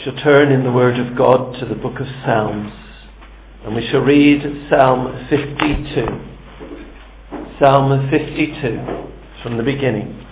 We shall turn in the Word of God to the book of Psalms, and we shall read Psalm 52. Psalm 52 from the beginning.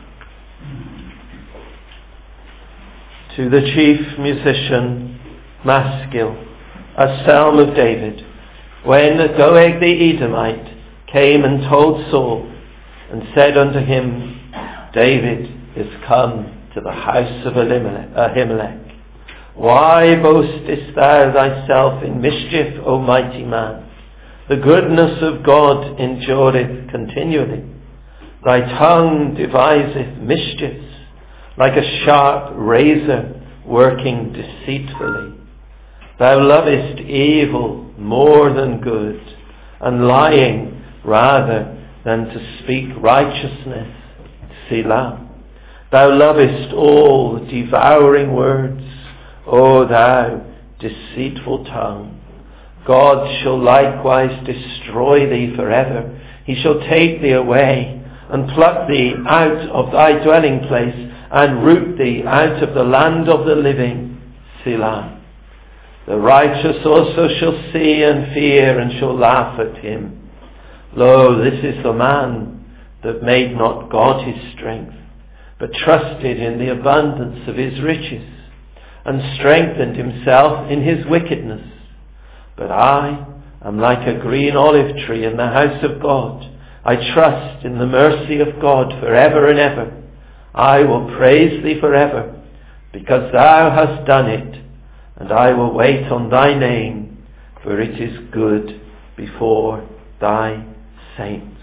To the chief musician Maskil, a psalm of David, when Doeg the Edomite came and told Saul, and said unto him, David is come to the house of Ahimelech. Why boastest thou thyself in mischief, O mighty man? The goodness of God endureth continually. Thy tongue deviseth mischiefs, like a sharp razor working deceitfully. Thou lovest evil more than good, and lying rather than to speak righteousness. Selah. Thou lovest all devouring words, O thou deceitful tongue. God shall likewise destroy thee forever. He shall take thee away, and pluck thee out of thy dwelling place, and root thee out of the land of the living. Selah. The righteous also shall see and fear, and shall laugh at him. Lo, this is the man that made not God his strength, but trusted in the abundance of his riches, and strengthened himself in his wickedness. But I am like a green olive tree in the house of God. I trust in the mercy of God forever and ever. I will praise thee forever, because thou hast done it, and I will wait on thy name, for it is good before thy saints.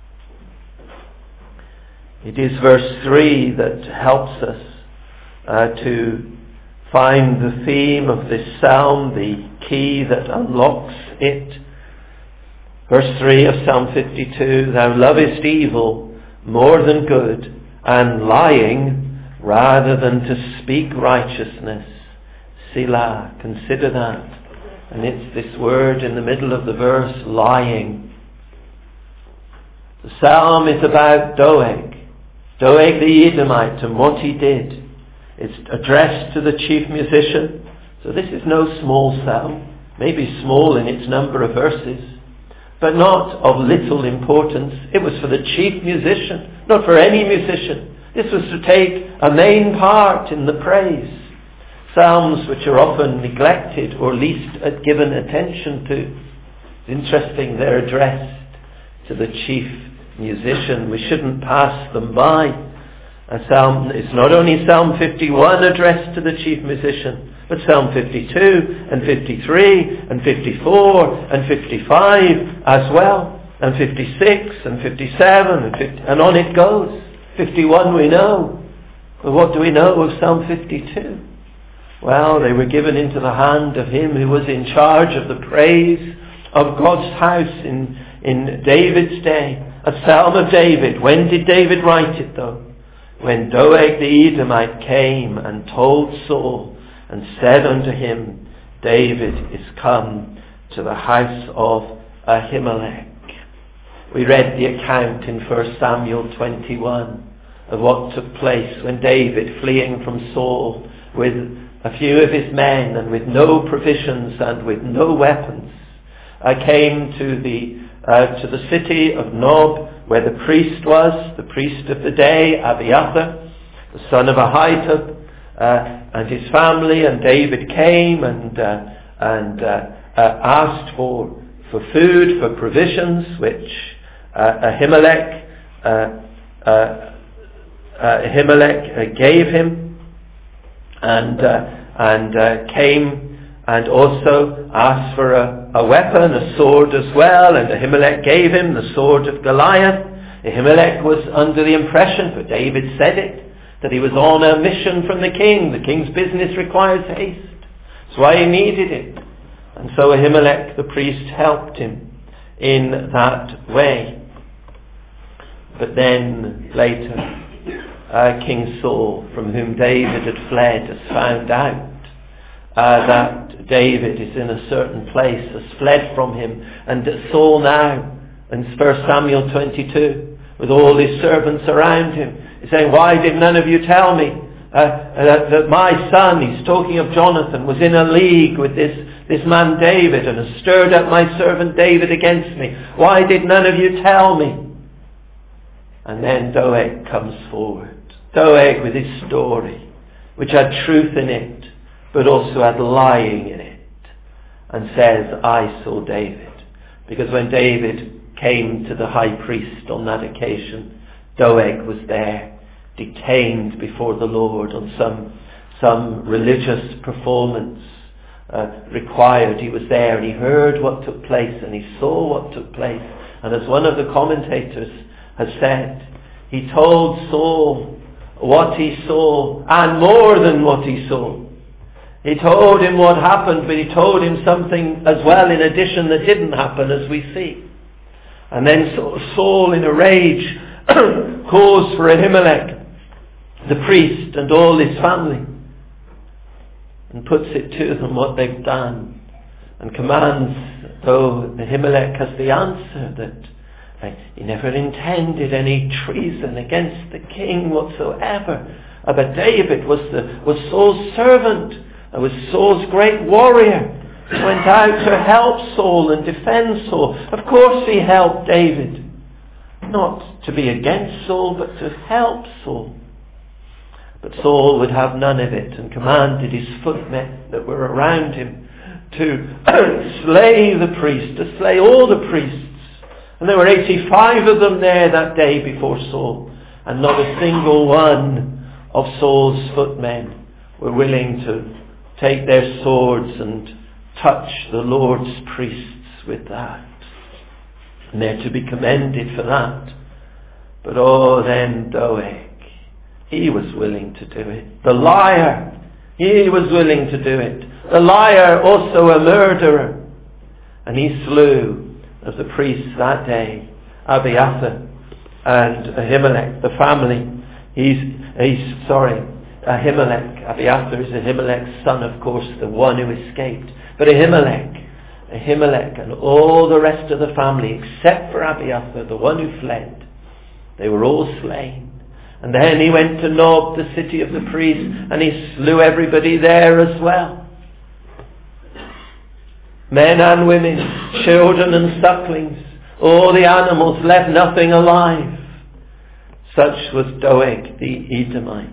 It is verse 3 that helps us to find the theme of this psalm, the key that unlocks it. Verse 3 of Psalm 52, Thou lovest evil more than good, and lying rather than to speak righteousness. Selah, consider that. And it's this word in the middle of the verse, lying. The psalm is about Doeg the Edomite, and what he did. It's addressed to the chief musician. So this is no small psalm, maybe small in its number of verses, but not of little importance. It was for the chief musician, not for any musician. This was to take a main part in the praise. Psalms which are often neglected or least given attention to. It's interesting, they're addressed to the chief musician. We shouldn't pass them by. It's not only Psalm 51 addressed to the chief musician, but Psalm 52 and 53 and 54 and 55 as well, and 56 and 57 and on it goes. 51 we know. But what do we know of Psalm 52? Well, they were given into the hand of him who was in charge of the praise of God's house in David's day. A psalm of David. When did David write it though? When Doeg the Edomite came and told Saul, and said unto him, David is come to the house of Ahimelech. We read the account in 1 Samuel 21 of what took place when David, fleeing from Saul with a few of his men and with no provisions and with no weapons, came to the city of Nob, where the priest was, the priest of the day, Abiathar, the son of Ahitub, and his family. And David came and asked for food, for provisions, which Ahimelech gave him, and came and also asked for a weapon, a sword as well, and Ahimelech gave him the sword of Goliath. Ahimelech was under the impression, for David said it, that he was on a mission from the king. The king's business requires haste. That's why he needed it. And so Ahimelech the priest helped him in that way. But then later, King Saul, from whom David had fled, has found out that David is in a certain place, has fled from him. And Saul now, in 1 Samuel 22, with all his servants around him, is saying, why did none of you tell me that my son, he's talking of Jonathan, was in a league with this man David and has stirred up my servant David against me. Why did none of you tell me? And then Doeg comes forward. Doeg with his story, which had truth in it, but also had lying in it, and says, I saw David. Because when David came to the high priest on that occasion, Doeg was there, detained before the Lord on some religious performance required. He was there and he heard what took place and he saw what took place. And as one of the commentators has said, he told Saul what he saw and more than what he saw. He told him what happened, but he told him something as well in addition that didn't happen, as we see. And then Saul, in a rage, calls for Ahimelech, the priest, and all his family, and puts it to them what they've done, and commands, though Ahimelech has the answer, that he never intended any treason against the king whatsoever. But David was Saul's servant, and was Saul's great warrior. He went out to help Saul and defend Saul. Of course he helped David, not to be against Saul, but to help Saul. But Saul would have none of it, and commanded his footmen that were around him to slay the priest, to slay all the priests. And there were 85 of them there that day before Saul, and not a single one of Saul's footmen were willing to take their swords and touch the Lord's priests with that. And they're to be commended for that. But then Doeg, he was willing to do it. The liar, he was willing to do it. The liar, also a murderer. And he slew of the priests that day, Abiathar and Ahimelech, the family. Ahimelech. Abiathar is Ahimelech's son, of course, the one who escaped. But Ahimelech and all the rest of the family, except for Abiathar, the one who fled, they were all slain. And then he went to Nob, the city of the priests, and he slew everybody there as well. Men and women, children and sucklings, all the animals, left nothing alive. Such was Doeg the Edomite.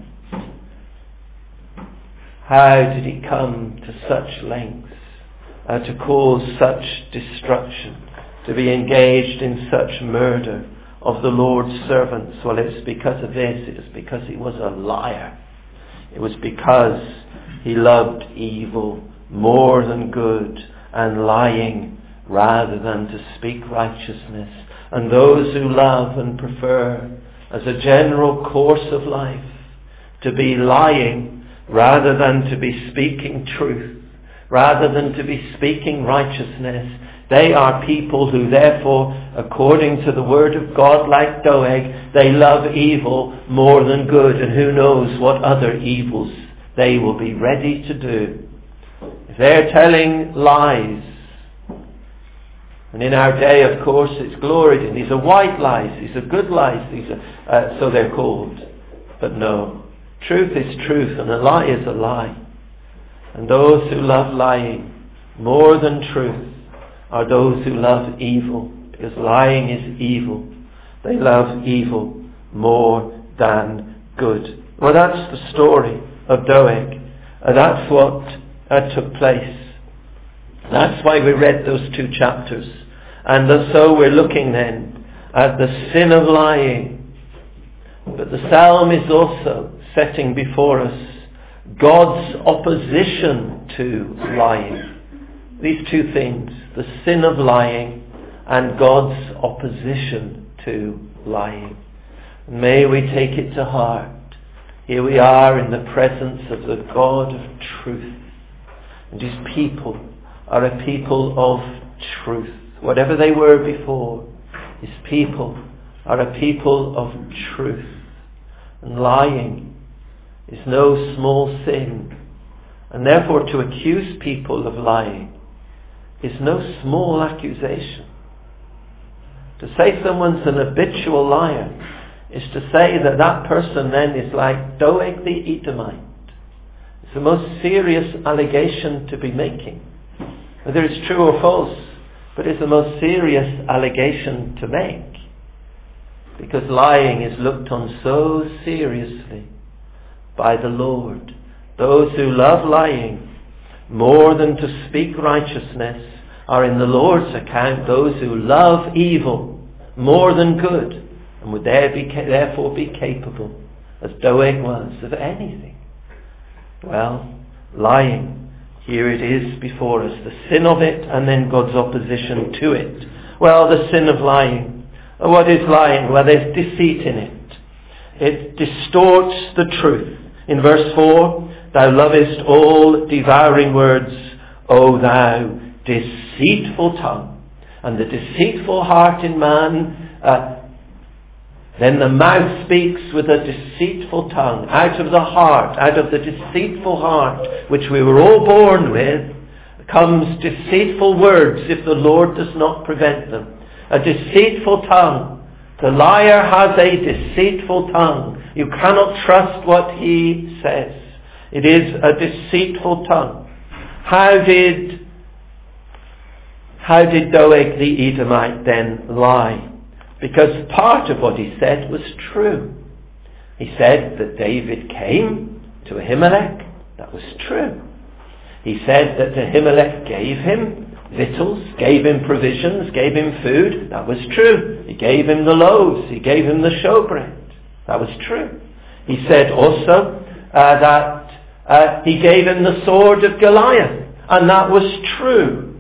How did he come to such lengths, to cause such destruction, to be engaged in such murder of the Lord's servants? Well, it's because of this. It is because he was a liar. It was because he loved evil more than good, and lying rather than to speak righteousness. And those who love and prefer, as a general course of life, to be lying rather than to be speaking truth, rather than to be speaking righteousness, they are people who therefore, according to the word of God, like Doeg, they love evil more than good, and who knows what other evils they will be ready to do. If they're telling lies, and in our day, of course, it's gloried in. These are white lies, these are good lies, these are so they're called. But no, truth is truth, and a lie is a lie. And those who love lying more than truth are those who love evil, because lying is evil. They love evil more than good. Well, that's the story of Doeg. That's what took place. That's why we read those 2 chapters. And so we're looking then at the sin of lying. But the psalm is also setting before us God's opposition to lying. These 2 things, the sin of lying and God's opposition to lying. May we take it to heart. Here we are in the presence of the God of truth. And his people are a people of truth. Whatever they were before, his people are a people of truth. And lying is no small sin. And therefore to accuse people of lying is no small accusation. To say someone's an habitual liar is to say that that person then is like Doeg the Edomite. It's the most serious allegation to be making. Whether it's true or false, but it's the most serious allegation to make. Because lying is looked on so seriously by the Lord. Those who love lying more than to speak righteousness are in the Lord's account those who love evil more than good, and would therefore be capable, as Doeg was, of anything. Well, lying, here it is before us, the sin of it and then God's opposition to it. Well, the sin of lying. What is lying? Well, there's deceit in it. It distorts the truth. In verse 4, thou lovest all devouring words, O thou deceitful tongue. And the deceitful heart in man, then the mouth speaks with a deceitful tongue. Out of the heart, out of the deceitful heart, which we were all born with, comes deceitful words if the Lord does not prevent them. A deceitful tongue. The liar has a deceitful tongue. You cannot trust what he says. It is a deceitful tongue. How did Doeg the Edomite then lie? Because part of what he said was true. He said that David came to Ahimelech. That was true. He said that Ahimelech gave him victuals, gave him provisions, gave him food. That was true. He gave him the loaves. He gave him the showbread. That was true. He said also that he gave him the sword of Goliath. And that was true.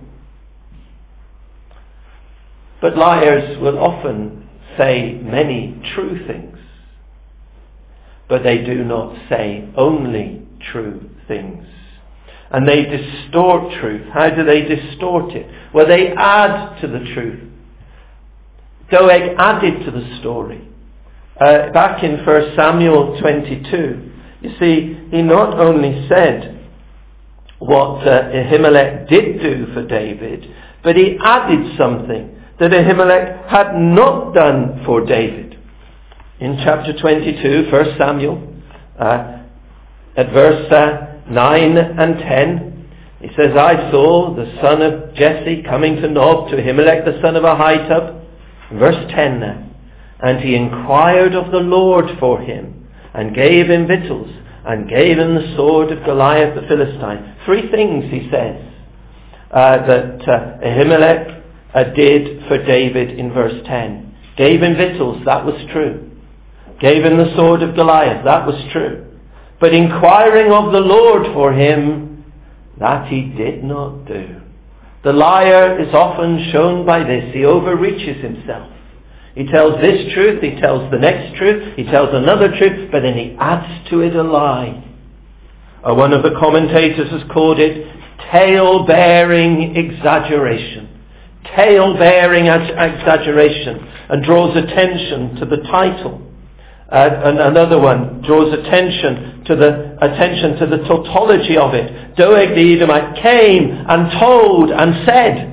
But liars will often say many true things. But they do not say only true things. And they distort truth. How do they distort it? Well, they add to the truth. Doeg added to the story. Back in 1 Samuel 22, you see, he not only said what Ahimelech did do for David, but he added something that Ahimelech had not done for David. In chapter 22, 1 Samuel, at verse 9 and 10, he says, I saw the son of Jesse coming to Nob, to Ahimelech the son of Ahitub. Verse 10 now. And he inquired of the Lord for him, and gave him victuals, and gave him the sword of Goliath the Philistine. Three things, he says, that Ahimelech did for David in verse 10. Gave him victuals, that was true. Gave him the sword of Goliath, that was true. But inquiring of the Lord for him, that he did not do. The liar is often shown by this. He overreaches himself. He tells this truth, he tells the next truth, he tells another truth, but then he adds to it a lie. One of the commentators has called it tale-bearing exaggeration. Tale-bearing exaggeration, and draws attention to the title. And another one draws attention to the tautology of it. Doeg the Edomite came and told and said.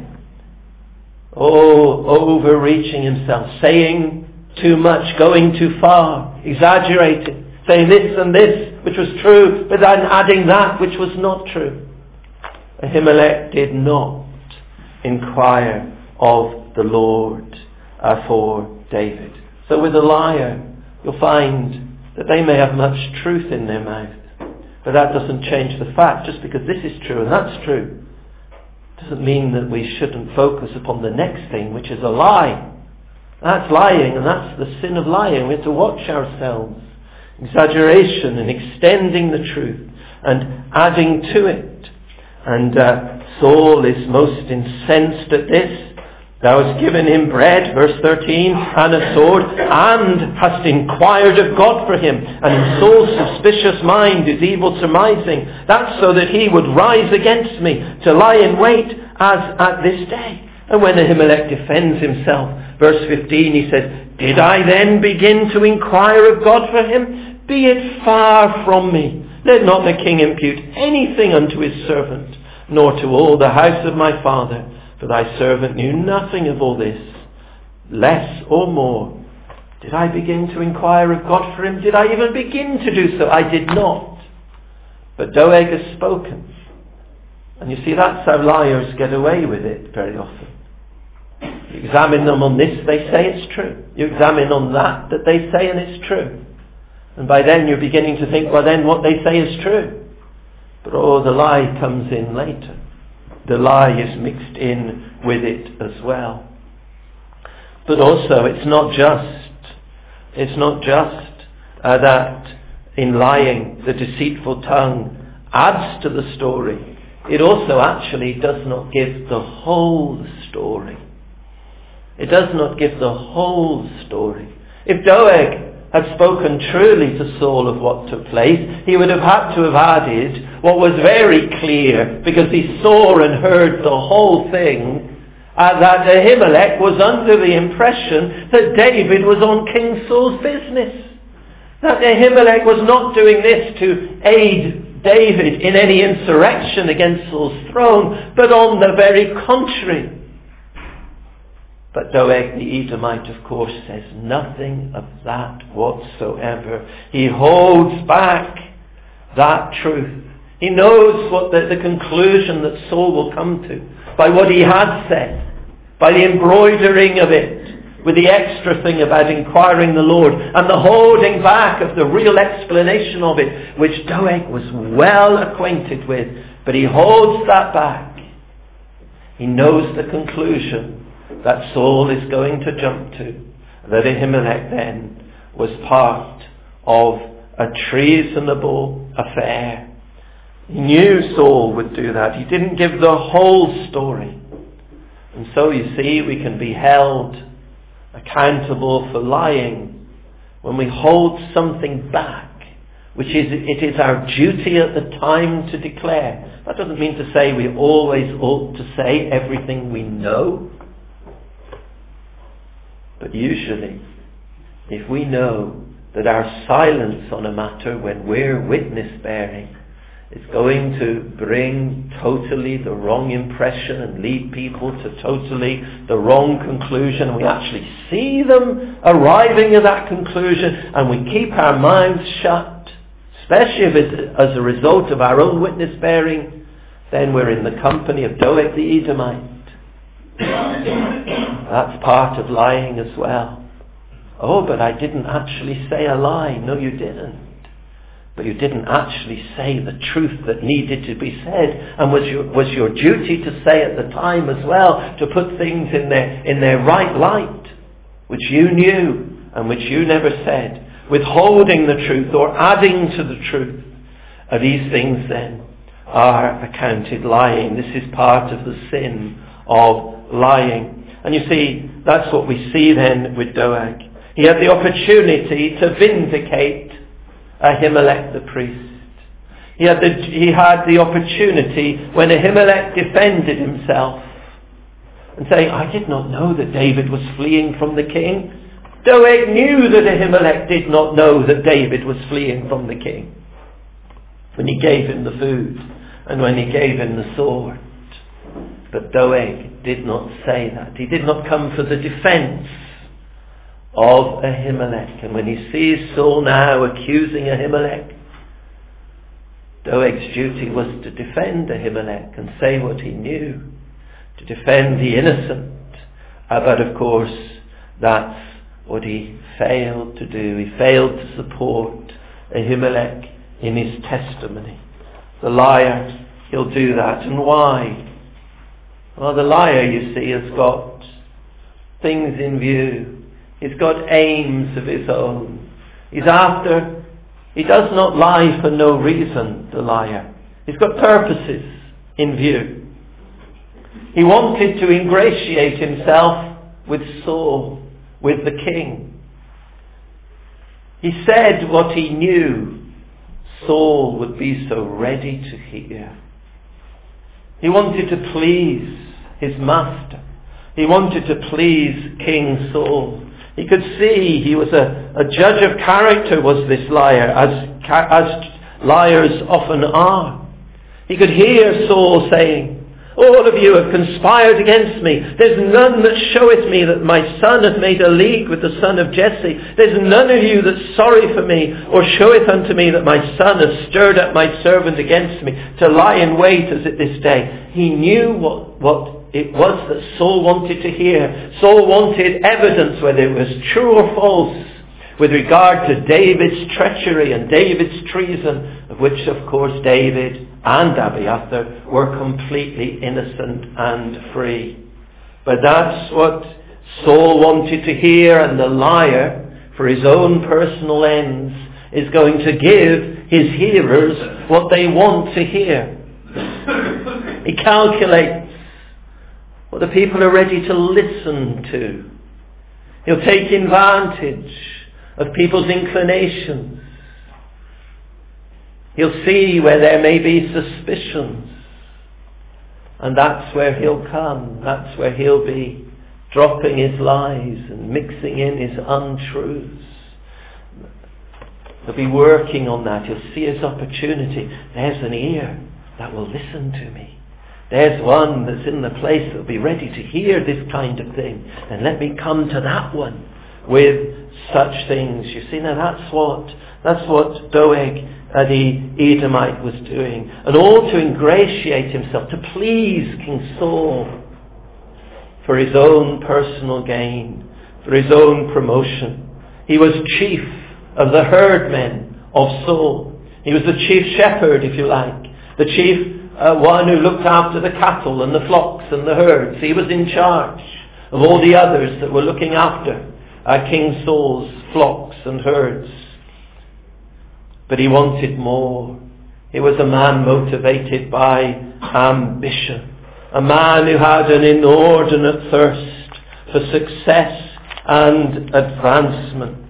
Oh, overreaching himself, saying too much, going too far, exaggerating, saying this and this, which was true, but then adding that which was not true. Ahimelech did not inquire of the Lord for David. So with a liar, you'll find that they may have much truth in their mouth. But that doesn't change the fact. Just because this is true and that's true, doesn't mean that we shouldn't focus upon the next thing, which is a lie. That's lying, and that's the sin of lying. We have to watch ourselves. Exaggeration and extending the truth and adding to it. And Saul is most incensed at this. Thou hast given him bread, verse 13, and a sword, and hast inquired of God for him. And in Saul's suspicious mind is evil surmising. That's so that he would rise against me, to lie in wait as at this day. And when Ahimelech defends himself, verse 15, he says, Did I then begin to inquire of God for him? Be it far from me. Let not the king impute anything unto his servant, nor to all the house of my father. For thy servant knew nothing of all this. Less or more Did I begin to inquire of God for him? Did I even begin to do so? I did not. But Doeg has spoken. And you see, that's how liars get away with it very often. You examine them on this, they say it's true. You examine on that they say, and it's true. And by then you're beginning to think, well then what they say is true. But the lie comes in later. The lie is mixed in with it as well. But also it's not just that in lying the deceitful tongue adds to the story. It also actually does not give the whole story. It does not give the whole story. If Doeg had spoken truly to Saul of what took place, he would have had to have added what was very clear, because he saw and heard the whole thing, that Ahimelech was under the impression that David was on King Saul's business. That Ahimelech was not doing this to aid David in any insurrection against Saul's throne, but on the very contrary. But Doeg the Edomite, of course, says nothing of that whatsoever. He holds back that truth. He knows what the conclusion that Saul will come to by what he has said, by the embroidering of it, with the extra thing about inquiring the Lord, and the holding back of the real explanation of it, which Doeg was well acquainted with. But he holds that back. He knows the conclusion that Saul is going to jump to, that Ahimelech then was part of a treasonable affair. He knew Saul would do that. He didn't give the whole story. And so you see, we can be held accountable for lying when we hold something back, which it is our duty at the time to declare. That doesn't mean to say we always ought to say everything we know. But usually, if we know that our silence on a matter when we're witness bearing is going to bring totally the wrong impression and lead people to totally the wrong conclusion, and we actually see them arriving at that conclusion, and we keep our mouths shut, especially if it's as a result of our own witness bearing, then we're in the company of Doeg the Edomite. That's part of lying as well. Oh, but I didn't actually say a lie. No, you didn't. But you didn't actually say the truth that needed to be said, and was your duty to say at the time as well, to put things in their right light, which you knew and which you never said, withholding the truth or adding to the truth. These things then are accounted lying. This is part of the sin of lying. And you see, that's what we see then with Doeg. He had the opportunity to vindicate Ahimelech the priest. He had the opportunity when Ahimelech defended himself and saying, I did not know that David was fleeing from the king. Doeg knew that Ahimelech did not know that David was fleeing from the king when he gave him the food and when he gave him the sword. But Doeg did not say that. He did not come for the defense of Ahimelech. And when he sees Saul now accusing Ahimelech, Doeg's duty was to defend Ahimelech and say what he knew, to defend the innocent. But of course, that's what he failed to do. He failed to support Ahimelech in his testimony. The liar, he'll do that. And why? Well, the liar, you see, has got things in view. He's got aims of his own. He does not lie for no reason, the liar. He's got purposes in view. He wanted to ingratiate himself with Saul, with the king. He said what he knew Saul would be so ready to hear. He wanted to please his master. He wanted to please King Saul. He could see he was a judge of character, was this liar, as liars often are. He could hear Saul saying, All of you have conspired against me. There's none that showeth me that my son hath made a league with the son of Jesse. There's none of you that's sorry for me, or showeth unto me that my son hath stirred up my servant against me, to lie in wait as at this day. He knew what it was that Saul wanted to hear. Saul wanted evidence, whether it was true or false, with regard to David's treachery and David's treason, of which, of course, David and Abiathar were completely innocent and free. But that's what Saul wanted to hear, and the liar, for his own personal ends, is going to give his hearers what they want to hear. He calculates what the people are ready to listen to. He'll take advantage of people's inclinations. He'll see where there may be suspicions. And that's where he'll come. That's where he'll be dropping his lies and mixing in his untruths. He'll be working on that. He'll see his opportunity. There's an ear that will listen to me. There's one that's in the place that will be ready to hear this kind of thing. And let me come to that one with such things. You see, now that's what Doeg the Edomite was doing. And all to ingratiate himself, to please King Saul for his own personal gain, for his own promotion. He was chief of the herdmen of Saul. He was the chief shepherd, if you like. The chief one who looked after the cattle and the flocks and the herds. He was in charge of all the others that were looking after King Saul's flocks and herds. But he wanted more. He was a man motivated by ambition. A man who had an inordinate thirst for success and advancement.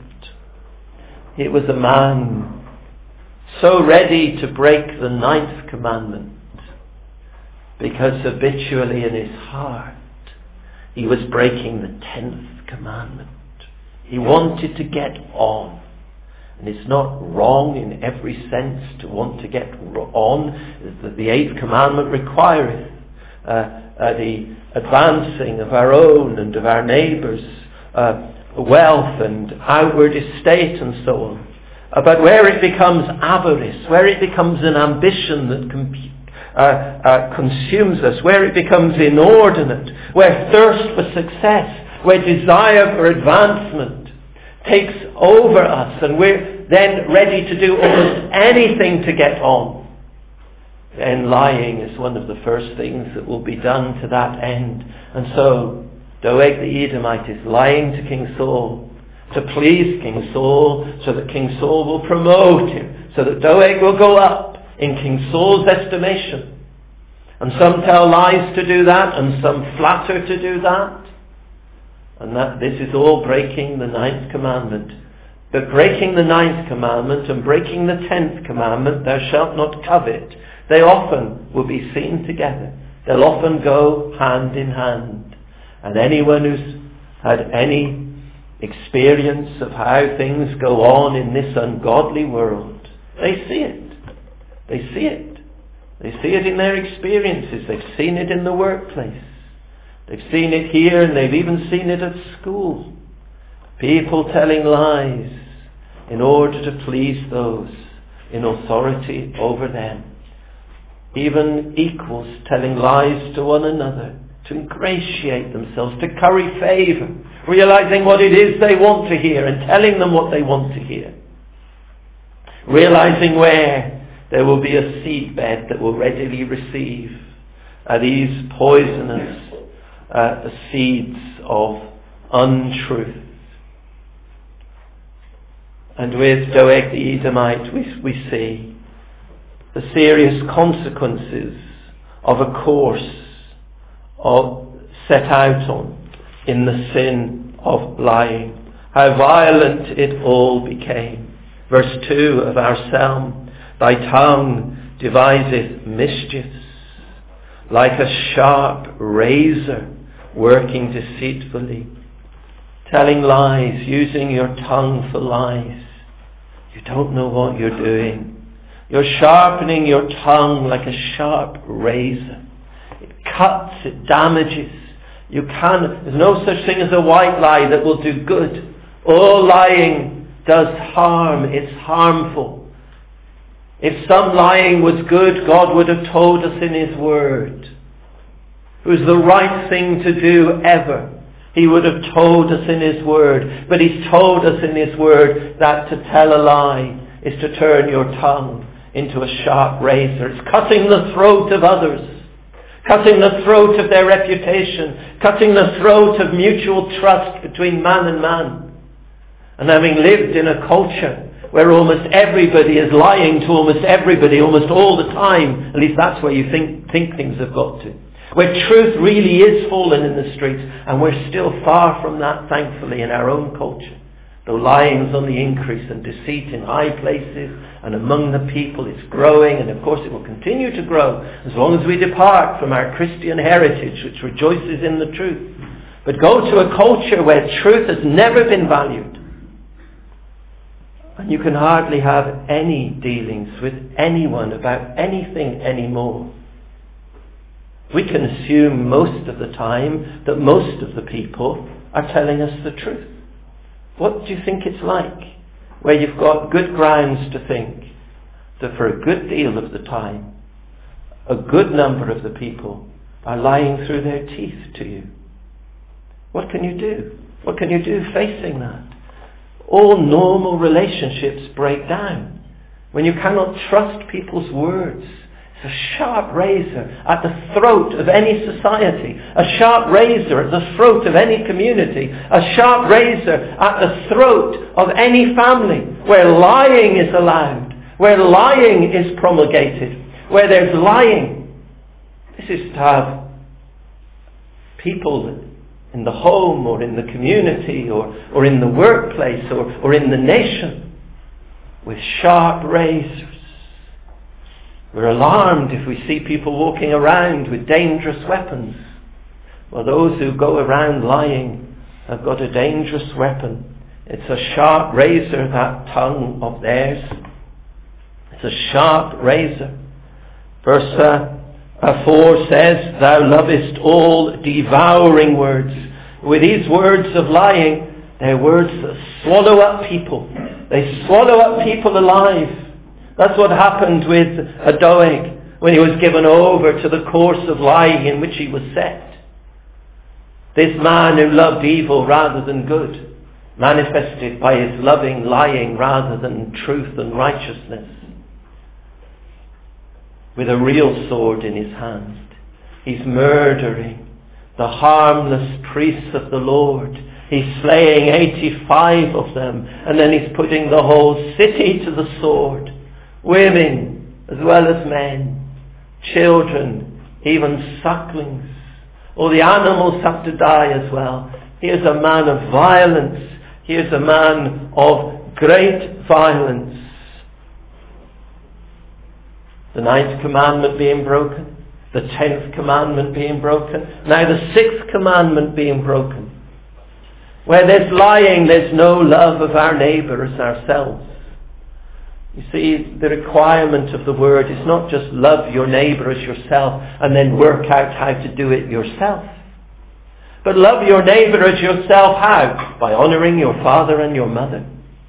He was a man so ready to break the 9th commandment, because habitually in his heart he was breaking the 10th commandment. He wanted to get on. And it's not wrong in every sense to want to get on. The 8th commandment requireth the advancing of our own and of our neighbours' wealth and outward estate and so on. But where it becomes avarice, where it becomes an ambition that consumes us, where it becomes inordinate, where thirst for success, where desire for advancement takes over us, and we're then ready to do almost anything to get on, then lying is one of the first things that will be done to that end. And so Doeg the Edomite is lying to King Saul to please King Saul, so that King Saul will promote him, so that Doeg will go up in King Saul's estimation. And some tell lies to do that, and some flatter to do that. And that this is all breaking the 9th commandment. But breaking the 9th commandment and breaking the 10th commandment, thou shalt not covet, they often will be seen together. They'll often go hand in hand. And anyone who's had any experience of how things go on in this ungodly world, they see it. They see it. They see it in their experiences. They've seen it in the workplace. They've seen it here, and they've even seen it at school. People telling lies in order to please those in authority over them. Even equals telling lies to one another to ingratiate themselves, to curry favour, realizing what it is they want to hear and telling them what they want to hear. Realizing where there will be a seedbed that will readily receive these poisonous seeds of untruth. And with Doeg the Edomite we see the serious consequences of a course set out on in the sin of lying. How violent it all became. Verse 2 of our psalm, thy tongue deviseth mischiefs, like a sharp razor working deceitfully, telling lies, using your tongue for lies. You don't know what you're doing. You're sharpening your tongue like a sharp razor. It cuts, it damages. There's no such thing as a white lie that will do good. All lying does harm. It's harmful. If some lying was good, God would have told us in His Word. It was the right thing to do ever. He would have told us in His Word. But He's told us in His Word that to tell a lie is to turn your tongue into a sharp razor. It's cutting the throat of others. Cutting the throat of their reputation. Cutting the throat of mutual trust between man and man. And having lived in a culture where almost everybody is lying to almost everybody almost all the time, at least that's where you think things have got to. Where truth really is fallen in the streets, and we're still far from that, thankfully, in our own culture. Though lying's on the increase and deceit in high places and among the people is growing, and of course it will continue to grow as long as we depart from our Christian heritage which rejoices in the truth. But go to a culture where truth has never been valued, and you can hardly have any dealings with anyone about anything anymore. We can assume most of the time that most of the people are telling us the truth. What do you think it's like? Where you've got good grounds to think that for a good deal of the time, a good number of the people are lying through their teeth to you. What can you do? What can you do facing that? All normal relationships break down when you cannot trust people's words. It's a sharp razor at the throat of any society, a sharp razor at the throat of any community, a sharp razor at the throat of any family where lying is allowed, where lying is promulgated, where there's lying. This is to have people in the home or in the community or in the workplace or in the nation with sharp razors. We're alarmed if we see people walking around with dangerous weapons. Well, those who go around lying have got a dangerous weapon. It's a sharp razor, that tongue of theirs. It's a sharp razor. Verse 4 says, "Thou lovest all devouring words." With these words of lying, they're words that swallow up people. They swallow up people alive. That's what happened with Doeg when he was given over to the course of lying in which he was set. This man who loved evil rather than good, manifested by his loving lying rather than truth and righteousness. With a real sword in his hand, he's murdering the harmless priests of the Lord. He's slaying 85 of them, and then he's putting the whole city to the sword. Women as well as men, children, even sucklings. All the animals have to die as well. Here's a man of violence. Here's a man of great violence. The 9th commandment being broken, the 10th commandment being broken, now the 6th commandment being broken. Where there's lying, there's no love of our neighbour as ourselves. You see, the requirement of the word is not just love your neighbour as yourself and then work out how to do it yourself. But love your neighbour as yourself how? By honouring your father and your mother.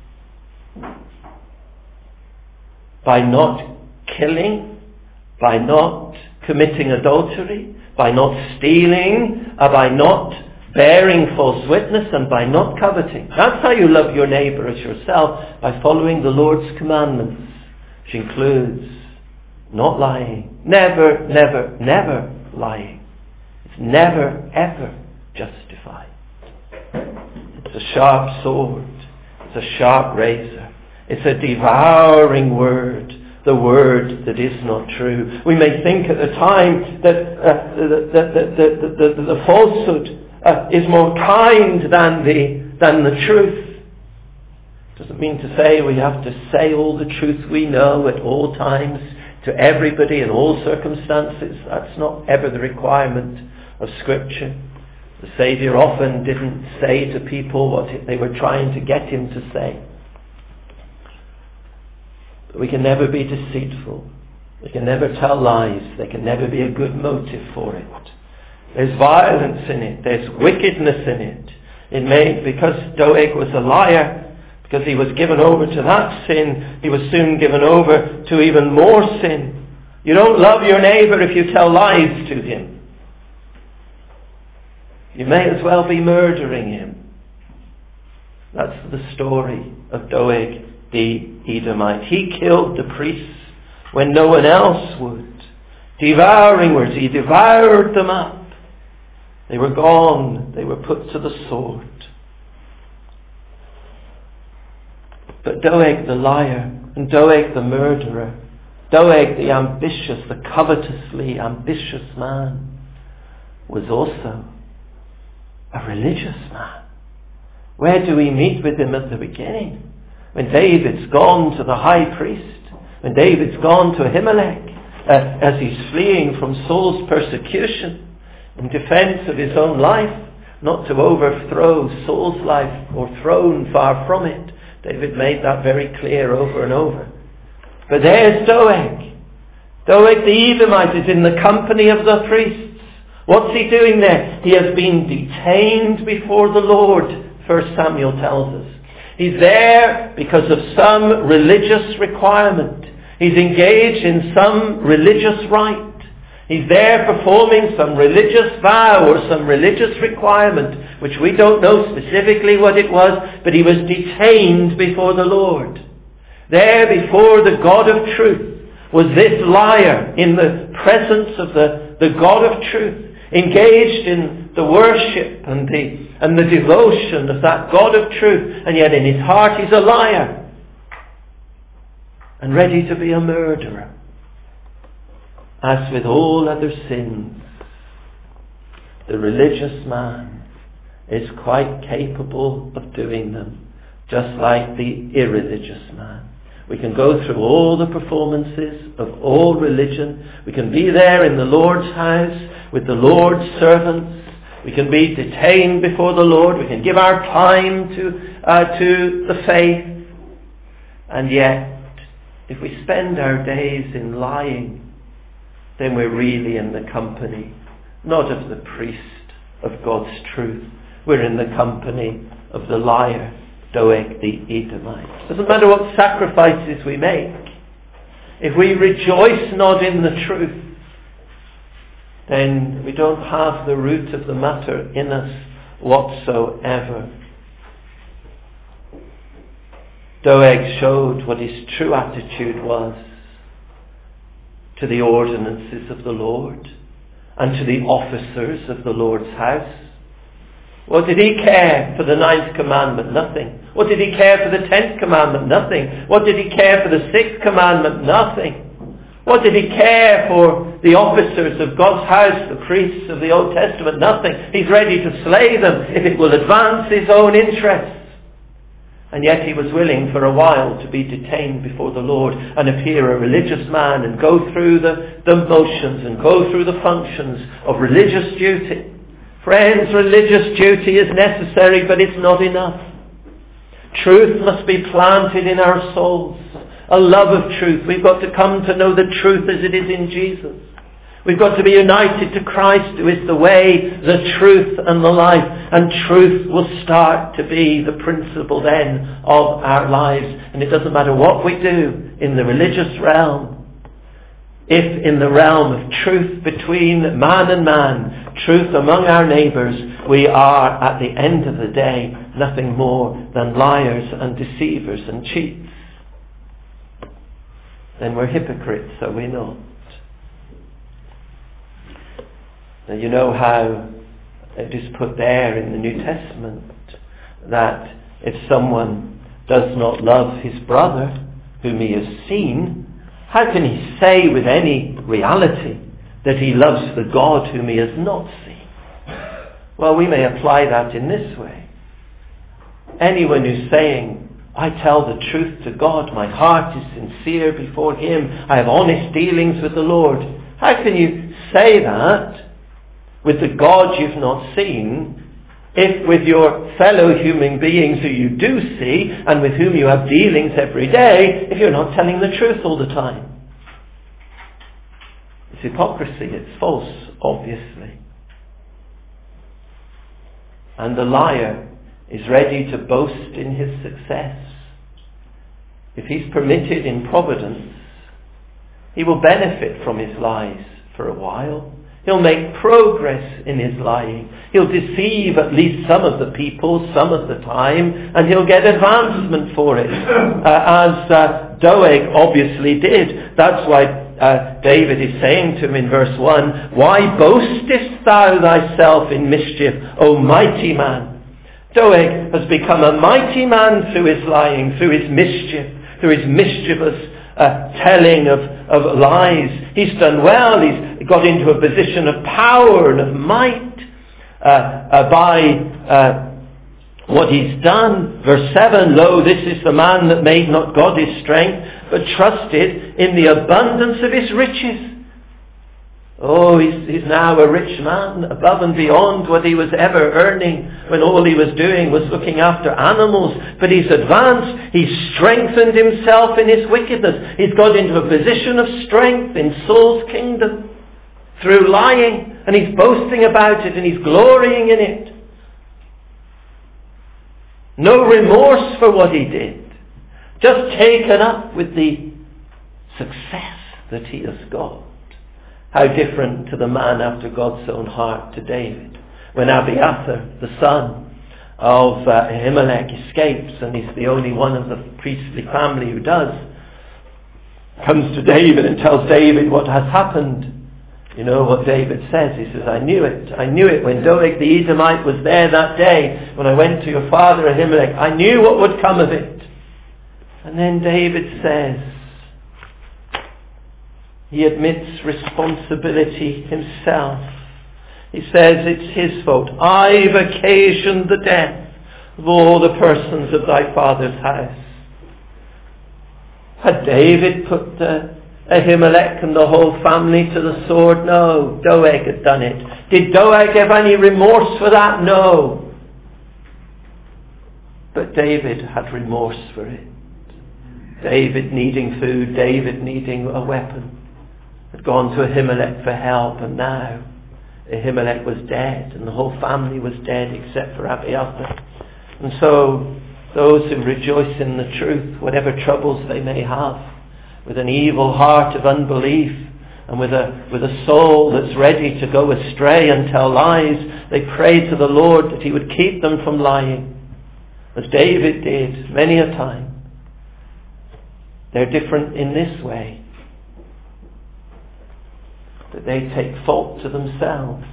By not killing, by not committing adultery, by not stealing, by not bearing false witness, and by not coveting. That's how you love your neighbour as yourself, by following the Lord's commandments, which includes not lying. Never, never, never lying. It's never, ever justified. It's a sharp sword. It's a sharp razor. It's a devouring word. The word that is not true. We may think at the time that the falsehood is more kind than the truth. Doesn't mean to say we have to say all the truth we know at all times to everybody in all circumstances. That's not ever the requirement of Scripture. The Saviour often didn't say to people what they were trying to get him to say. But we can never be deceitful. They can never tell lies. There can never be a good motive for it. There's violence in it. There's wickedness in it. It may, because Doeg was a liar, because he was given over to that sin, he was soon given over to even more sin. You don't love your neighbour if you tell lies to him. You may as well be murdering him. That's the story of Doeg the Edomite. He killed the priests when no one else would. Devouring words, he devoured them up. They were gone. They were put to the sword. But Doeg the liar, and Doeg the murderer, Doeg the ambitious, the covetously ambitious man, was also a religious man. Where do we meet with him at the beginning? When David's gone to the high priest, when David's gone to Ahimelech, as he's fleeing from Saul's persecution, in defense of his own life, not to overthrow Saul's life or throne far from it. David made that very clear over and over. But there's Doeg. Doeg the Edomite is in the company of the priests. What's he doing there? He has been detained before the Lord, 1 Samuel tells us. He's there because of some religious requirement. He's engaged in some religious rite. He's there performing some religious vow or some religious requirement, which we don't know specifically what it was, but he was detained before the Lord. There before the God of truth was this liar in the presence of the God of truth, engaged in the worship and the devotion of that God of truth, and yet in his heart he's a liar and ready to be a murderer. As with all other sins, the religious man is quite capable of doing them, just like the irreligious man. We can go through all the performances of all religion. We can be there in the Lord's house with the Lord's servants. We can be detained before the Lord. We can give our time to the faith. And yet, if we spend our days in lying, then we're really in the company, not of the priest of God's truth. We're in the company of the liar, Doeg the Edomite. Doesn't matter what sacrifices we make. If we rejoice not in the truth, then we don't have the root of the matter in us whatsoever. Doeg showed what his true attitude was to the ordinances of the Lord and to the officers of the Lord's house. What did he care for the 9th commandment? Nothing. What did he care for the 10th commandment? Nothing. What did he care for the 6th commandment? Nothing. What did he care for the officers of God's house, the priests of the Old Testament? Nothing. He's ready to slay them if it will advance his own interests. And yet he was willing for a while to be detained before the Lord and appear a religious man and go through the motions and go through the functions of religious duty. Friends, religious duty is necessary, but it's not enough. Truth must be planted in our souls. A love of truth. We've got to come to know the truth as it is in Jesus. We've got to be united to Christ, who is the way, the truth and the life. And truth will start to be the principle then of our lives. And it doesn't matter what we do in the religious realm. If in the realm of truth between man and man, truth among our neighbours, we are at the end of the day nothing more than liars and deceivers and cheats, then we're hypocrites, are we not? Now, you know how it is put there in the New Testament that if someone does not love his brother whom he has seen, how can he say with any reality that he loves the God whom he has not seen? Well, we may apply that in this way. Anyone who's saying, I tell the truth to God, my heart is sincere before him, I have honest dealings with the Lord. How can you say that with the God you've not seen, if with your fellow human beings who you do see and with whom you have dealings every day, if you're not telling the truth all the time? It's hypocrisy. It's false, obviously. And the liar is ready to boast in his success. If he's permitted in providence, he will benefit from his lies for a while. He'll make progress in his lying. He'll deceive at least some of the people some of the time, and he'll get advancement for it, as Doeg obviously did. That's why David is saying to him in verse 1, "Why boastest thou thyself in mischief, O mighty man?" Doeg has become a mighty man through his lying, through his mischief, through his mischievous telling of lies. He's done well. He's got into a position of power and of might by what he's done. Verse 7, "Lo, this is the man that made not God his strength, but trusted in the abundance of his riches." Oh, he's now a rich man, above and beyond what he was ever earning when all he was doing was looking after animals. But he's advanced. He's strengthened himself in his wickedness. He's got into a position of strength in Saul's kingdom through lying. And he's boasting about it and he's glorying in it. No remorse for what he did. Just taken up with the success that he has got. How different to the man after God's own heart, to David. When Abiathar, the son of Ahimelech, escapes, and he's the only one of the priestly family who does, comes to David and tells David what has happened. You know what David says? He says, I knew it when Doeg the Edomite was there that day, when I went to your father Ahimelech. I knew what would come of it. And then David says, he admits responsibility himself. He says, it's his fault. I've occasioned the death of all the persons of thy father's house. Had David put Ahimelech and the whole family to the sword? No, Doeg had done it. Did Doeg have any remorse for that? No. But David had remorse for it. David needing food, David needing a weapon, had gone to Ahimelech for help, and now Ahimelech was dead and the whole family was dead except for Abiathar. And so those who rejoice in the truth, whatever troubles they may have, with an evil heart of unbelief and with a soul that's ready to go astray and tell lies, they pray to the Lord that he would keep them from lying, as David did many a time. They're different in this way, that they take fault to themselves.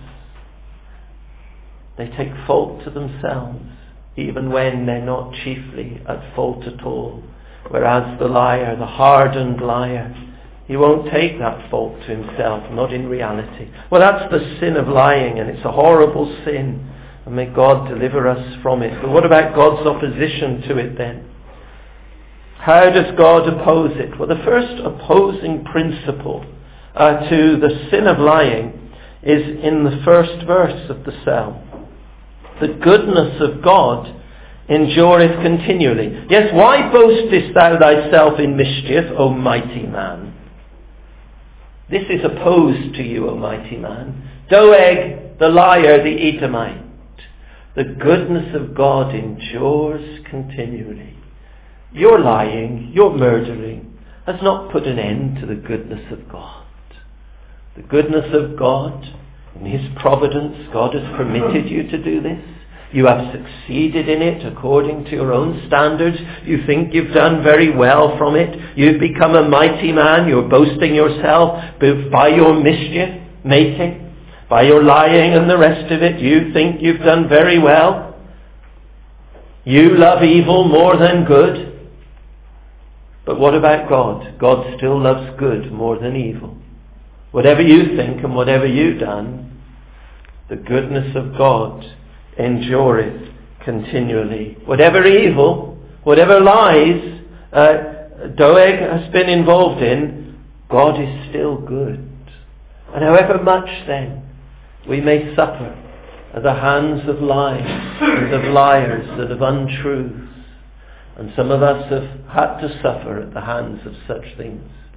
They take fault to themselves, even when they're not chiefly at fault at all. Whereas the liar, the hardened liar, he won't take that fault to himself, not in reality. Well, that's the sin of lying, and it's a horrible sin, and may God deliver us from it. But what about God's opposition to it then? How does God oppose it? Well, the first opposing principle to the sin of lying is in the first verse of the psalm. The goodness of God endureth continually. Yes, why boastest thou thyself in mischief, O mighty man? This is opposed to you, O mighty man. Doeg, the liar, the Edomite. The goodness of God endures continually. Your lying, your murdering, has not put an end to the goodness of God. The goodness of God, in his providence, God has permitted you to do this. You have succeeded in it according to your own standards. You think you've done very well from it. You've become a mighty man. You're boasting yourself by your mischief making, by your lying and the rest of it. You think you've done very well. You love evil more than good. But what about God? God still loves good more than evil. Whatever you think and whatever you've done, the goodness of God endureth continually. Whatever evil, whatever lies Doeg has been involved in, God is still good. And however much then we may suffer at the hands of lies and of liars and of untruths, and some of us have had to suffer at the hands of such things,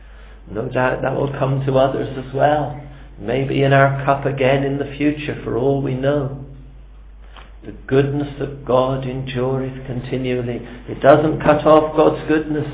No doubt that will come to others as well. Maybe in our cup again in the future, for all we know. The goodness of God endureth continually. It doesn't cut off God's goodness.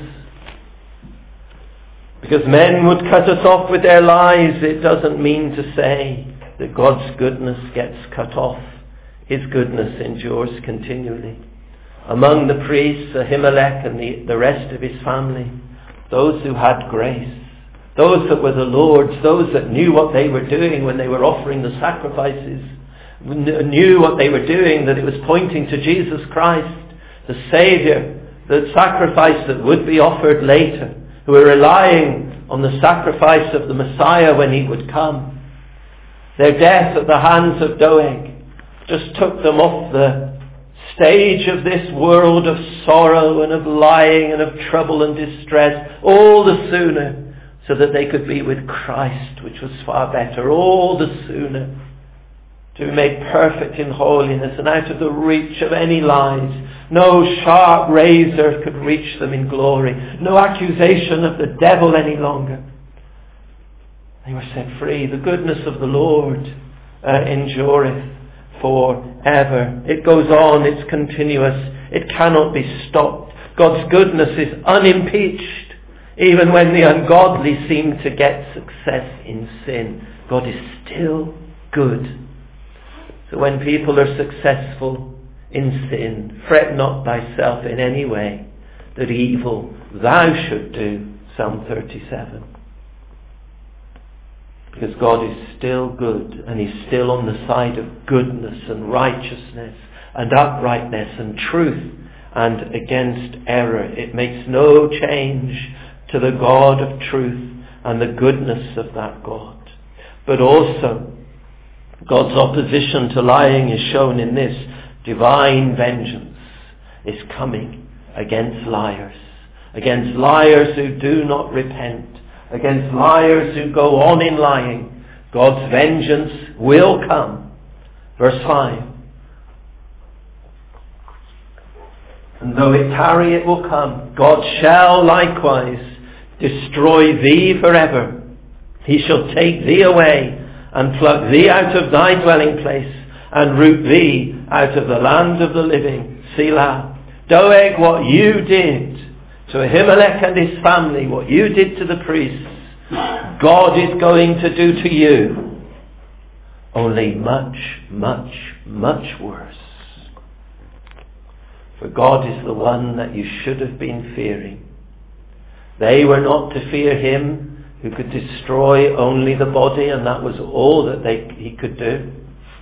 Because men would cut us off with their lies, it doesn't mean to say that God's goodness gets cut off. His goodness endures continually. Among the priests, Ahimelech and the rest of his family, those who had grace, those that were the Lord's, those that knew what they were doing when they were offering the sacrifices, knew what they were doing, that it was pointing to Jesus Christ, the Saviour, the sacrifice that would be offered later, who were relying on the sacrifice of the Messiah when he would come. Their death at the hands of Doeg just took them off the stage of this world of sorrow and of lying and of trouble and distress all the sooner, so that they could be with Christ, which was far better, all the sooner, to be made perfect in holiness and out of the reach of any lies. No sharp razor could reach them in glory. No accusation of the devil any longer. They were set free. The goodness of the Lord endureth forever. It goes on, it's continuous. It cannot be stopped. God's goodness is unimpeached. Even when the ungodly seem to get success in sin, God is still good. So when people are successful in sin, fret not thyself in any way that evil thou should do. Psalm 37. Because God is still good, and he's still on the side of goodness and righteousness and uprightness and truth and against error. It makes no change to the God of truth and the goodness of that God. But also, God's opposition to lying is shown in this. Divine vengeance is coming against liars who do not repent, against liars who go on in lying. God's vengeance will come. Verse 5. And though it tarry, it will come. God shall likewise destroy thee forever. He shall take thee away and pluck thee out of thy dwelling place and root thee out of the land of the living. Selah. Doeg, what you did to Ahimelech and his family, what you did to the priests, God is going to do to you. Only much, much, much worse. For God is the one that you should have been fearing. They were not to fear him who could destroy only the body, and that was all that he could do.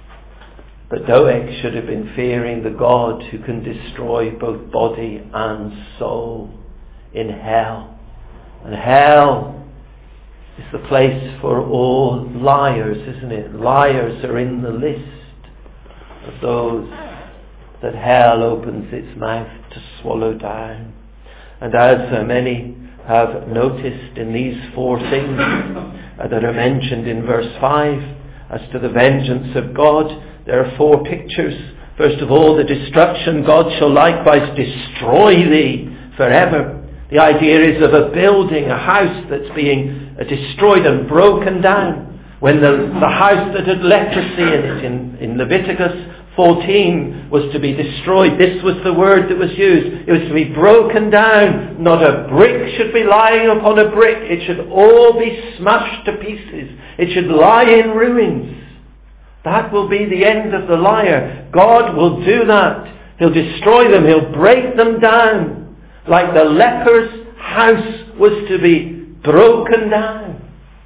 But Doeg should have been fearing the God who can destroy both body and soul in hell. And hell is the place for all liars, isn't it? Liars are in the list of those that hell opens its mouth to swallow down. And as many have noticed in these four things that are mentioned in verse 5, as to the vengeance of God, there are four pictures. First of all, the destruction. God shall likewise destroy thee forever. The idea is of a building, a house that's being destroyed and broken down. When the house that had leprosy in it in Leviticus 14 was to be destroyed, this was the word that was used. It was to be broken down. Not a brick should be lying upon a brick. It should all be smashed to pieces. It should lie in ruins. That will be the end of the liar. God will do that. He'll destroy them. He'll break them down. Like the leper's house was to be broken down.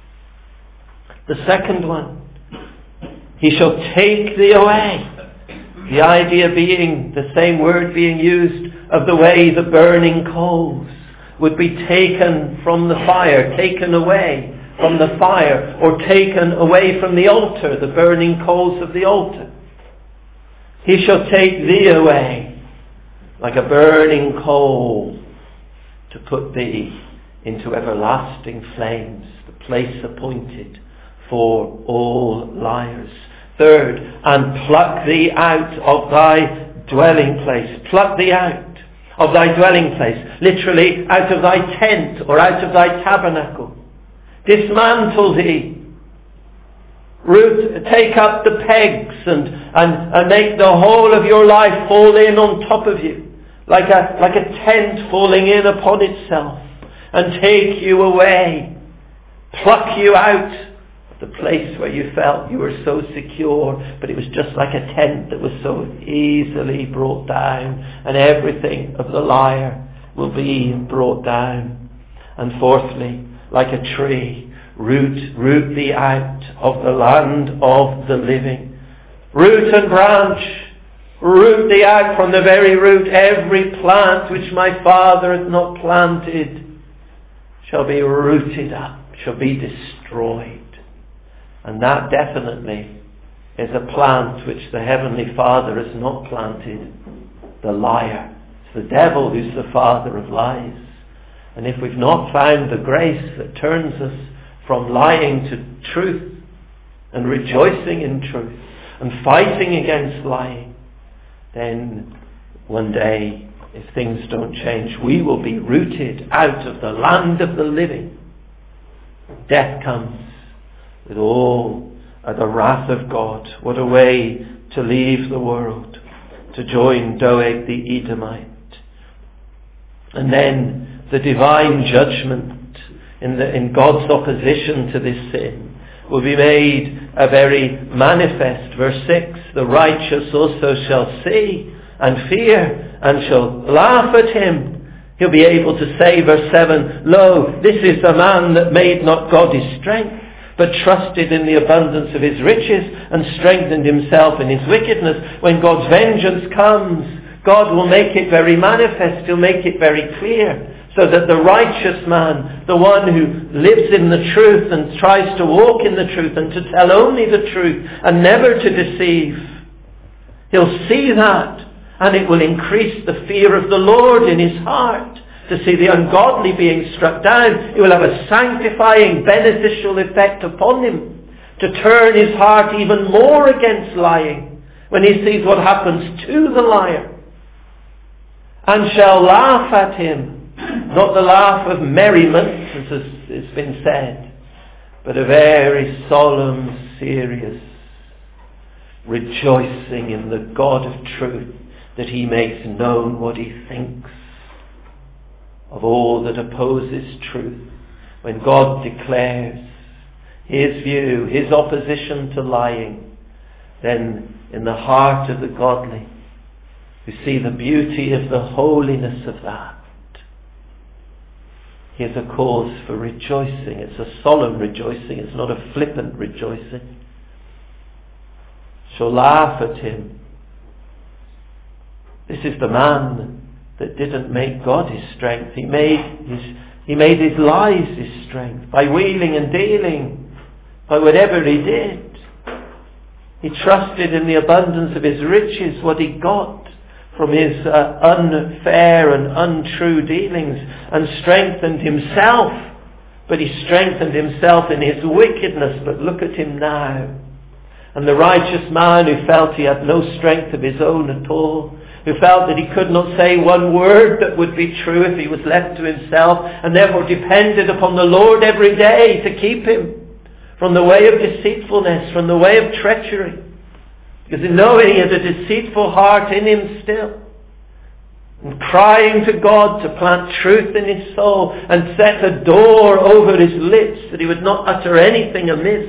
The second one, he shall take thee away. The idea being, the same word being used of the way the burning coals would be taken from the fire, taken away from the fire, or taken away from the altar, the burning coals of the altar. He shall take thee away like a burning coal to put thee into everlasting flames, the place appointed for all liars. Third, and pluck thee out of thy dwelling place. Pluck thee out of thy dwelling place. Literally, out of thy tent or out of thy tabernacle. Dismantle thee. Root, take up the pegs and make the whole of your life fall in on top of you, like a tent falling in upon itself, and take you away, pluck you out of the place where you felt you were so secure, but it was just like a tent that was so easily brought down, and everything of the liar will be brought down. And fourthly, like a tree, root thee out of the land of the living. Root and branch, root thee out from the very root. Every plant which my Father hath not planted shall be rooted up, shall be destroyed. And that definitely is a plant which the Heavenly Father has not planted. The liar. It's the devil who's the father of lies. And if we've not found the grace that turns us from lying to truth and rejoicing in truth and fighting against lying, then one day, if things don't change, we will be rooted out of the land of the living. Death comes with all the wrath of God. What a way to leave the world, to join Doeg the Edomite. And then the divine judgment in God's opposition to this sin will be made very manifest. Verse 6, the righteous also shall see and fear and shall laugh at him. He'll be able to say, verse 7, lo, this is the man that made not God his strength, but trusted in the abundance of his riches and strengthened himself in his wickedness. When God's vengeance comes, God will make it very manifest. He'll make it very clear. So that the righteous man, the one who lives in the truth and tries to walk in the truth and to tell only the truth and never to deceive, he'll see that, and it will increase the fear of the Lord in his heart. To see the ungodly being struck down, it will have a sanctifying, beneficial effect upon him, to turn his heart even more against lying when he sees what happens to the liar. And shall laugh at him. Not the laugh of merriment, as has been said, but a very solemn, serious rejoicing in the God of truth, that he makes known what he thinks of all that opposes truth. When God declares his view, his opposition to lying, then in the heart of the godly, you see the beauty of the holiness of that. Here's a cause for rejoicing. It's a solemn rejoicing. It's not a flippant rejoicing. Shall laugh at him. This is the man that didn't make God his strength. He made his lies his strength by wheeling and dealing, by whatever he did. He trusted in the abundance of his riches, what he got from his unfair and untrue dealings, and strengthened himself. But he strengthened himself in his wickedness. But look at him now. And the righteous man who felt he had no strength of his own at all, who felt that he could not say one word that would be true if he was left to himself, and therefore depended upon the Lord every day to keep him from the way of deceitfulness, from the way of treachery. Because in knowing he had a deceitful heart in him still, and crying to God to plant truth in his soul and set a door over his lips that he would not utter anything amiss.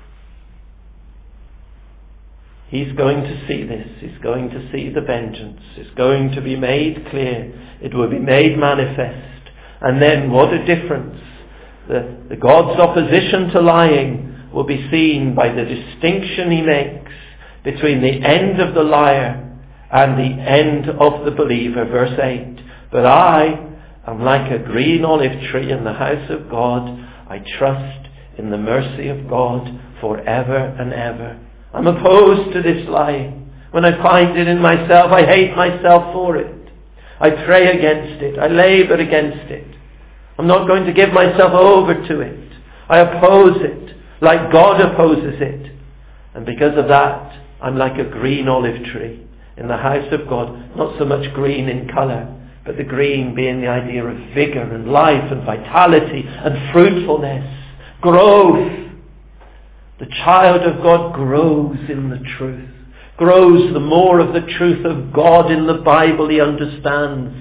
He's going to see this. He's going to see the vengeance. It's going to be made clear. It will be made manifest. And then what a difference. The God's opposition to lying will be seen by the distinction he makes between the end of the liar and the end of the believer. Verse 8, but I am like a green olive tree in the house of God. I trust in the mercy of God forever and ever. I'm opposed to this lying. When I find it in myself, I hate myself for it. I pray against it. I labour against it. I'm not going to give myself over to it. I oppose it like God opposes it. And because of that, I'm like a green olive tree in the house of God. Not so much green in colour, but the green being the idea of vigour and life and vitality and fruitfulness. Growth. The child of God grows in the truth. Grows the more of the truth of God in the Bible he understands.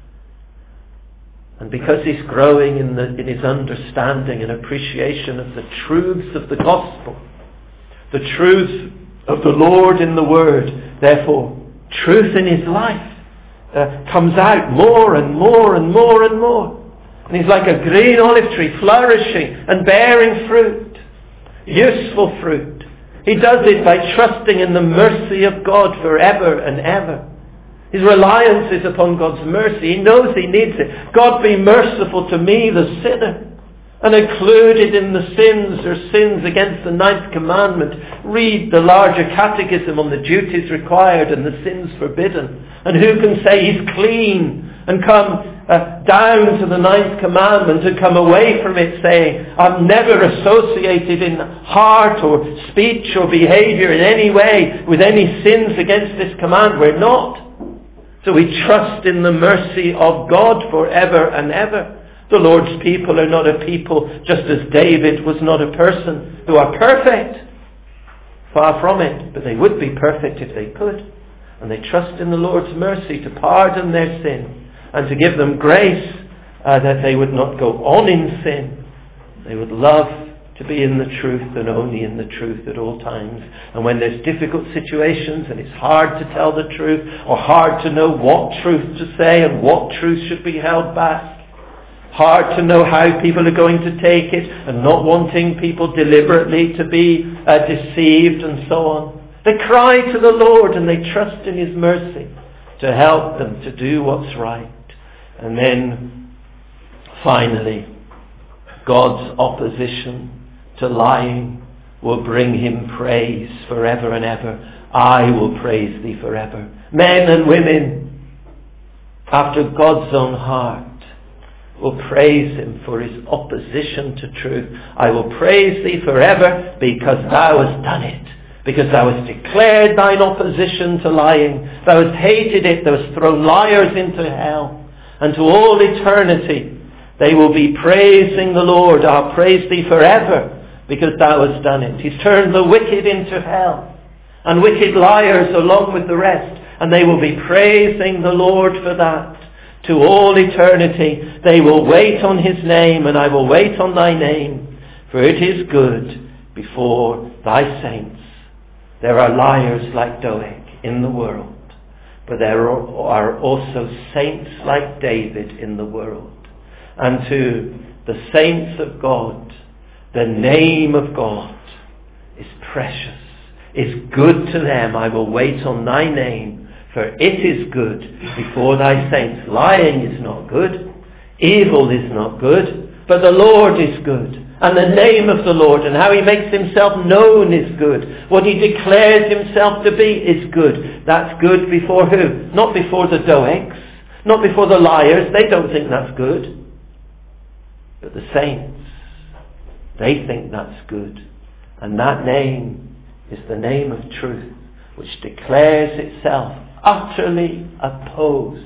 And because he's growing in his understanding and appreciation of the truths of the gospel, the truth of the Lord in the Word, therefore, truth in his life comes out more and more and more and more. And he's like a green olive tree, flourishing and bearing fruit, useful fruit. He does it by trusting in the mercy of God forever and ever. His reliance is upon God's mercy. He knows he needs it. God, be merciful to me, the sinner. And included in the sins or sins against the 9th commandment, read the larger catechism on the duties required and the sins forbidden. And who can say he's clean and come down to the 9th commandment and come away from it saying, I'm never associated in heart or speech or behaviour in any way with any sins against this command. We're not. So we trust in the mercy of God forever and ever. The Lord's people are not a people, just as David was not a person, who are perfect. Far from it. But they would be perfect if they could. And they trust in the Lord's mercy to pardon their sin and to give them grace that they would not go on in sin. They would love to be in the truth and only in the truth at all times. And when there's difficult situations and it's hard to tell the truth or hard to know what truth to say and what truth should be held back, hard to know how people are going to take it and not wanting people deliberately to be deceived and so on, they cry to the Lord and they trust in his mercy to help them to do what's right. And then finally, God's opposition to lying will bring him praise forever and ever. I will praise thee forever. Men and women after God's own heart will praise him for his opposition to truth. I will praise thee forever because thou hast done it. Because thou hast declared thine opposition to lying. Thou hast hated it. Thou hast thrown liars into hell. And to all eternity they will be praising the Lord. I'll praise thee forever because thou hast done it. He's turned the wicked into hell and wicked liars along with the rest. And they will be praising the Lord for that. To all eternity they will wait on his name, and I will wait on thy name, for it is good before thy saints. There are liars like Doeg in the world, but there are also saints like David in the world. And to the saints of God, the name of God is precious, is good to them. I will wait on thy name, for it is good before thy saints. Lying is not good. Evil is not good. But the Lord is good. And the name of the Lord and how he makes himself known is good. What he declares himself to be is good. That's good before who? Not before the Doegs. Not before the liars. They don't think that's good. But the saints, they think that's good. And that name is the name of truth, which declares itself utterly opposed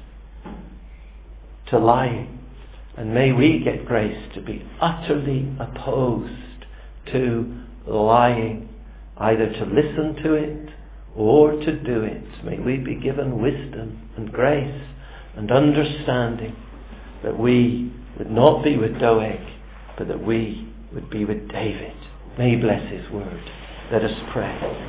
to lying. And may we get grace to be utterly opposed to lying, either to listen to it or to do it. May we be given wisdom and grace and understanding that we would not be with Doeg, but that we would be with David. May he bless his word. Let us pray.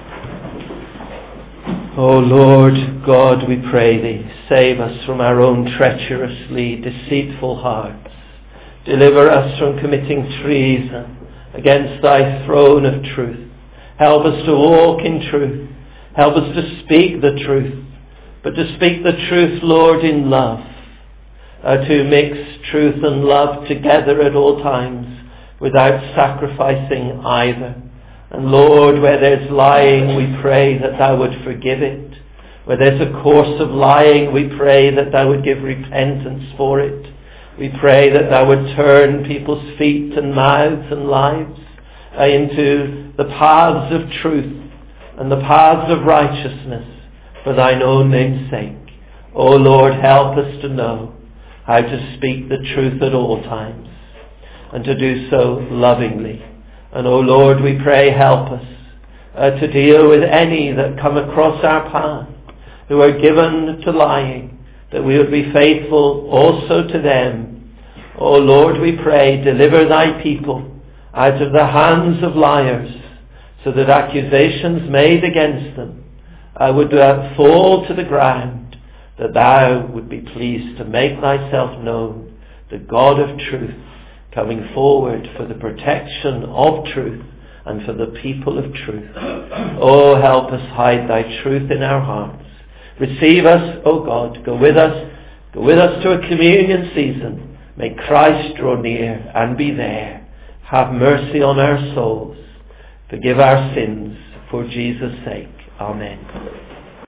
O Lord God, we pray thee, save us from our own treacherously deceitful hearts. Deliver us from committing treason against thy throne of truth. Help us to walk in truth. Help us to speak the truth, but to speak the truth, Lord, in love. To mix truth and love together at all times without sacrificing either. And Lord, where there's lying, we pray that thou would forgive it. Where there's a course of lying, we pray that thou would give repentance for it. We pray that thou would turn people's feet and mouths and lives into the paths of truth and the paths of righteousness for thine own name's sake. O Lord, help us to know how to speak the truth at all times. and to do so lovingly. And O Lord, we pray, help us to deal with any that come across our path who are given to lying, that we would be faithful also to them. O Lord, we pray, deliver thy people out of the hands of liars, so that accusations made against them would fall to the ground, that thou would be pleased to make thyself known, the God of truth, coming forward for the protection of truth and for the people of truth. Oh, help us hide thy truth in our hearts. Receive us, O God. Go with us to a communion season. May Christ draw near and be there. Have mercy on our souls. Forgive our sins for Jesus' sake. Amen.